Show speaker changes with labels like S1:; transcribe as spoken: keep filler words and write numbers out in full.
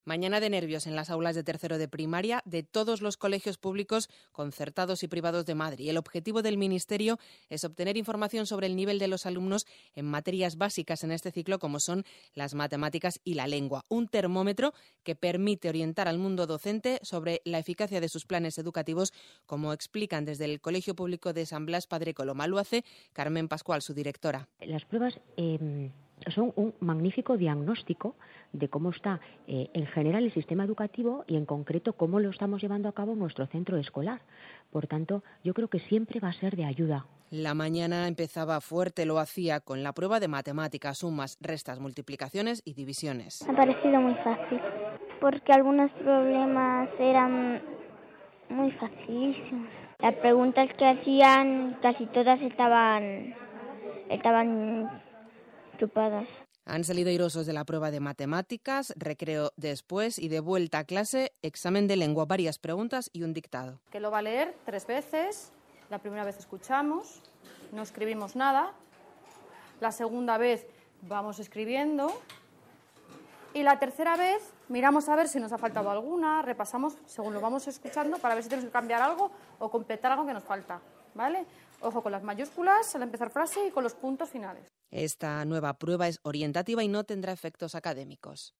S1: Mañana de nervios en las aulas de tercero de primaria de todos los colegios públicos, concertados y privados de Madrid. El objetivo del Ministerio es obtener información sobre el nivel de los alumnos en materias básicas en este ciclo, como son las matemáticas y la lengua. Un termómetro que permite orientar al mundo docente sobre la eficacia de sus planes educativos, como explican desde el Colegio Público de San Blas Padre Coloma. Lo hace Carmen Pascual, su directora.
S2: Las pruebas eh, son un magnífico diagnóstico de cómo está eh, en general el sistema educativo y en concreto cómo lo estamos llevando a cabo en nuestro centro escolar. Por tanto, yo creo que siempre va a ser de ayuda.
S1: La mañana empezaba fuerte, lo hacía con la prueba de matemáticas, sumas, restas, multiplicaciones y divisiones.
S3: Me ha parecido muy fácil, porque algunos problemas eran muy facilísimos. Las preguntas que hacían casi todas estaban, estaban chupadas.
S1: Han salido airosos de la prueba de matemáticas, recreo después y de vuelta a clase, examen de lengua, varias preguntas y un dictado.
S4: Que lo va a leer tres veces. La primera vez escuchamos, no escribimos nada. La segunda vez vamos escribiendo. Y la tercera vez miramos a ver si nos ha faltado alguna, repasamos según lo vamos escuchando para ver si tenemos que cambiar algo o completar algo que nos falta, ¿vale? Ojo con las mayúsculas al empezar frase y con los puntos finales.
S1: Esta nueva prueba es orientativa y no tendrá efectos académicos.